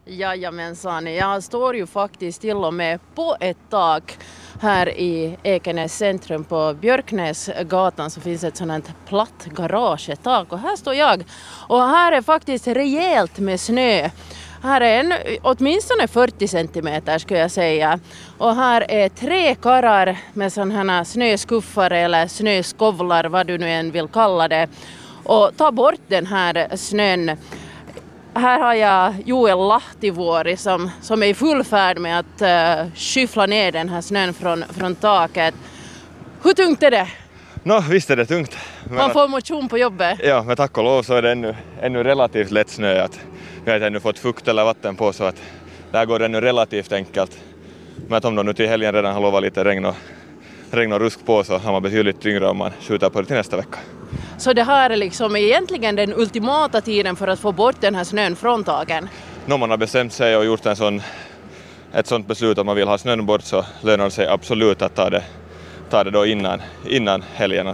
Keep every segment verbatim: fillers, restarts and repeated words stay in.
Jajamensan, jag står ju faktiskt till och med på ett tak här i Ekenäs centrum. På Björknäsgatan så finns ett sådant platt garagetak och här står jag. Och här är faktiskt rejält med snö. Här är en, åtminstone fyrtio centimeter skulle jag säga. Och här är tre karrar med sådana här snöskuffar eller snöskovlar, vad du nu än vill kalla det. Och ta bort den här snön. Här har jag Joel Lahtivuori som, som är i full färd med att uh, skyffla ner den här snön från, från taket. Hur tungt är det? No, visst är det tungt. Men man får motion på jobbet. Ja, men tack och lov så är det ännu, ännu relativt lätt snö. Att vi har inte ännu fått fukt eller vatten på så att där går det ännu relativt enkelt. Men att om de nu till helgen redan har lovat lite regn och, regn och rusk på så har man betydligt tyngre om man skjuter på det till nästa vecka. Så det här är liksom egentligen den ultimata tiden för att få bort den här snön från taken? När man har bestämt sig och gjort en sån, ett sånt beslut att man vill ha snön bort så lönar det sig absolut att ta det, ta det då innan, innan helgen.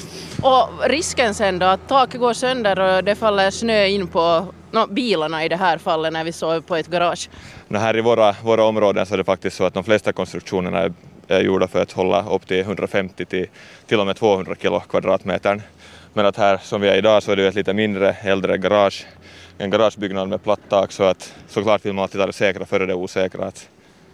Och risken sen då att taket går sönder och det faller snö in på no, bilarna i det här fallet när vi står på ett garage? No, här i våra, våra områden så är det faktiskt så att de flesta konstruktionerna är, är gjorda för att hålla upp till hundrafemtio till, till och med tvåhundra kilo kvadratmeter. Men att här som vi är idag så är det ett lite mindre, äldre garage, en garagebyggnad med platt tak så att såklart vill man alltid ta det säkra före det osäkra. Att,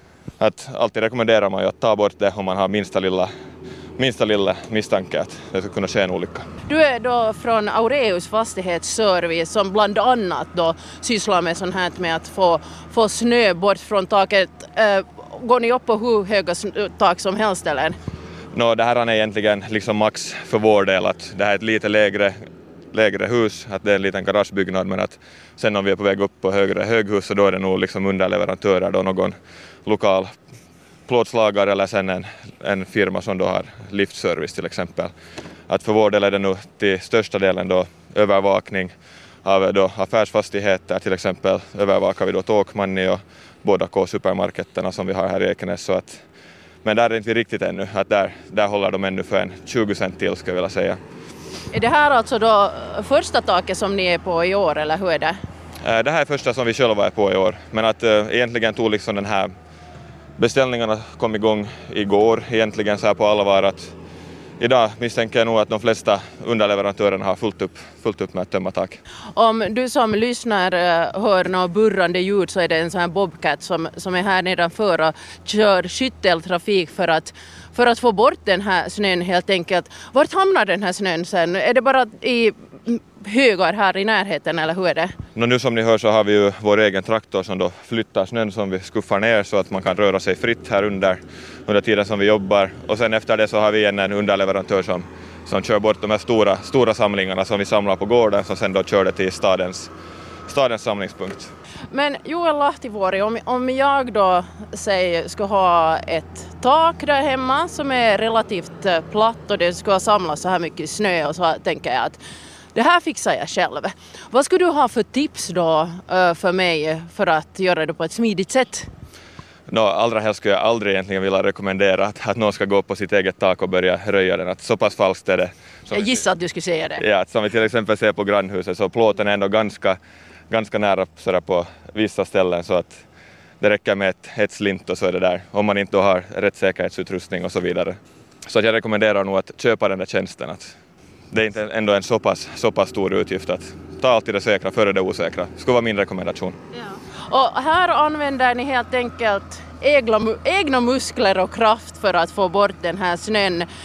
att alltid rekommenderar man ju att ta bort det om man har minsta lilla, minsta lilla misstanke att det ska kunna ske en olycka. Du är då från Aureus fastighetsservice som bland annat då sysslar med sånt här med att få, få snö bort från taket. Äh, går ni upp på hur höga tak som helst eller? No, det här är egentligen liksom max för vår del att det här är ett lite lägre, lägre hus, att det är en liten garagebyggnad men att sen om vi är på väg upp på högre höghus så då är det nog liksom underleverantörer då någon lokal plåtslagare eller sen en, en firma som då har liftservice till exempel. Att för vår del är det nog till största delen då övervakning av då affärsfastigheter, till exempel övervakar vi då Tåkmanni och båda K-supermarketterna som vi har här i Ekenäs så att men där är inte riktigt ännu, att där, där håller de ännu för en tjugo cent till ska jag vilja säga. Är det här alltså då första taket som ni är på i år eller hur är det? Det här är första som vi själva är på i år, men att äh, egentligen tog liksom den här beställningarna kom igång igår egentligen så här på allvar att idag misstänker jag nog att de flesta underleverantörerna har fullt upp, fullt upp med att tömma tak. Om du som lyssnar hör något burrande ljud så är det en sån här bobcat som, som är här nedanför och kör skytteltrafik för att, för att få bort den här snön helt enkelt. Vart hamnar den här snön sen? Är det bara i högar här i närheten eller hur är det? No, nu som ni hör så har vi ju vår egen traktor som då flyttar snön som vi skuffar ner så att man kan röra sig fritt här under, under tiden som vi jobbar. Och sen efter det så har vi en, en underleverantör som, som kör bort de här stora, stora samlingarna som vi samlar på gården som sen då kör det till stadens, stadens samlingspunkt. Men Joel Lahtivuori, om, om jag då säg, ska ha ett tak där hemma som är relativt platt och det ska samlas så här mycket snö och så tänker jag att det här fixar jag själv. Vad skulle du ha för tips då för mig för att göra det på ett smidigt sätt? No, allra helst skulle jag aldrig egentligen vilja rekommendera att, att någon ska gå på sitt eget tak och börja röja den. Att så pass falskt är det. Jag gissar att du skulle säga det. Ja, som vi till exempel ser på grannhuset så plåten är ändå ganska, ganska nära sådär på vissa ställen så att det räcker med ett, ett slint och så är det där. Om man inte har rätt säkerhetsutrustning och så vidare. Så att jag rekommenderar nog att köpa den där tjänsten. Att det är inte ändå en så pass, så pass stor utgift att ta alltid det säkra före det osäkra. Det skulle vara min rekommendation. Ja. Och här använder ni helt enkelt egna, egna muskler och kraft för att få bort den här snön. Uh,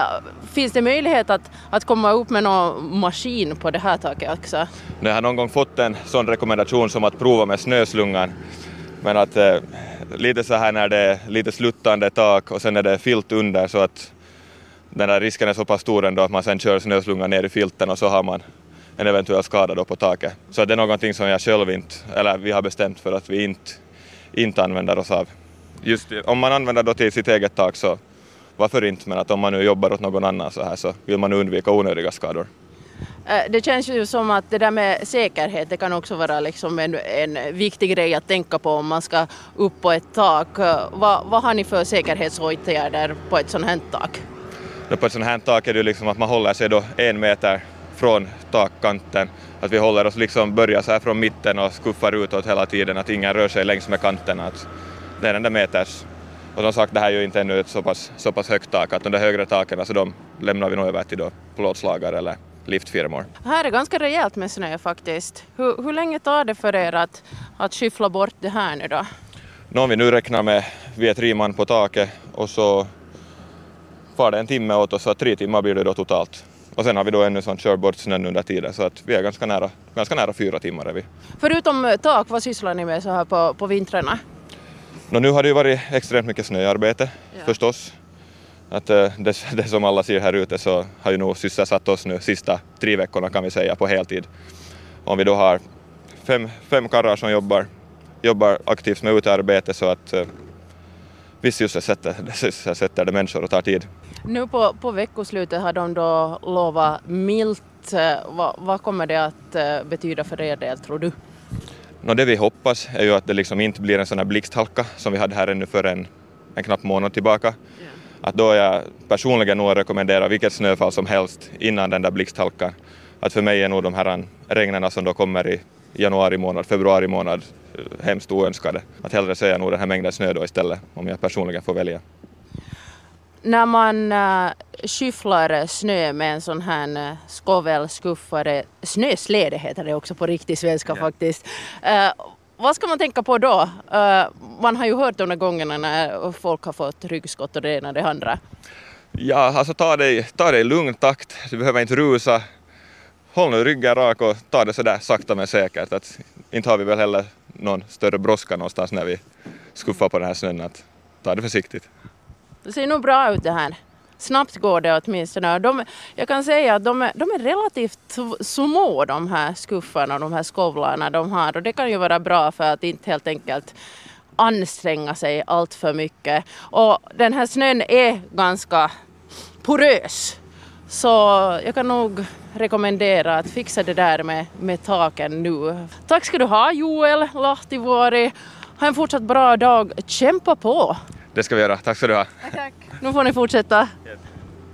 finns det möjlighet att, att komma upp med någon maskin på det här taket också? Jag har någon gång fått en sån rekommendation som att prova med snöslungan. Men att uh, lite så här när det är lite sluttande tak och sen är det filt under så att den där risken är så pass stor ändå att man sen kör snöslungan ner i filten och så har man en eventuell skada då på taket. Så det är någonting som jag själv inte, eller vi har bestämt för att vi inte, inte använder oss av. Just om man använder då till sitt eget tak så varför inte, men att om man nu jobbar åt någon annan så här så vill man undvika onödiga skador. Det känns ju som att det där med säkerhet det kan också vara liksom en, en viktig grej att tänka på om man ska upp på ett tak. Vad, vad har ni för säkerhetsåtgärder på ett sånt här tak? På ett sånt här tak är det liksom att man håller sig då en meter från takkanten. Att vi håller oss liksom, börjar så här från mitten och skuffar utåt hela tiden, att ingen rör sig längs med kanten. Att det är den där meters. Och som sagt, det här är ju inte ännu ett så pass, så pass högt tak, att de där högre taken, alltså de lämnar vi nog över till då plåtslagare eller liftfirmor. Här är ganska rejält med snö faktiskt. Hur, hur länge tar det för er att, att skyffla bort det här nu då? Nu om vi nu räknar med, vi är tre man på taket och så far det en timme åt oss, så tre timmar blir det då totalt. Och sen har vi då ännu sånt kör bort snön under tiden, så att vi är ganska nära, ganska nära fyra timmar är vi. Förutom tak, vad sysslar ni med så här på, på vintrarna? Nå, nu har det ju varit extremt mycket snöarbete, ja. Förstås. Att, det, det som alla ser här ute så har ju nog sysselsatt oss nu sista tre veckorna kan vi säga på heltid. Om vi då har fem, fem karrar som jobbar, jobbar aktivt med utearbete, så att eh, visst sysselsätter, sysselsätter det människor och tar tid. Nu på, på veckoslutet har de då lovat milt. Va, vad kommer det att betyda för er del, tror du? Nå, det vi hoppas är ju att det liksom inte blir en sån här blixthalka som vi hade här ännu för en, en knapp månad tillbaka. Yeah. Att då jag personligen nog rekommenderar vilket snöfall som helst innan den där blixthalkan. Att för mig är nog de här regnerna som då kommer i januari månad, februari månad hemskt oönskade. Att hellre säga nog den här mängden snö då istället, om jag personligen får välja. När man äh, skyfflar snö med en sån här äh, skovelskuffare, snösläde heter det också på riktig svenska, yeah. Faktiskt. Äh, vad ska man tänka på då? Äh, man har ju hört de där gångerna när folk har fått ryggskott och det ena och det andra. Ja, alltså ta dig, ta dig i lugn takt, du behöver inte rusa. Håll nu ryggen rak och ta det sådär sakta men säkert. Att inte har vi väl heller någon större brådska någonstans när vi skuffar på den här snön, att ta det försiktigt. Det ser nog bra ut det här. Snabbt går det åtminstone. De, jag kan säga att de är, de är relativt små, de här skuffarna och de här skovlarna de har. Och det kan ju vara bra för att inte helt enkelt anstränga sig allt för mycket. Och den här snön är ganska porös. Så jag kan nog rekommendera att fixa det där med, med taken nu. Tack ska du ha, Joel Lahtivuori. Ha en fortsatt bra dag. Kämpa på! Det ska vi göra. Tack ska du ha. Tack, tack. Nu får ni fortsätta.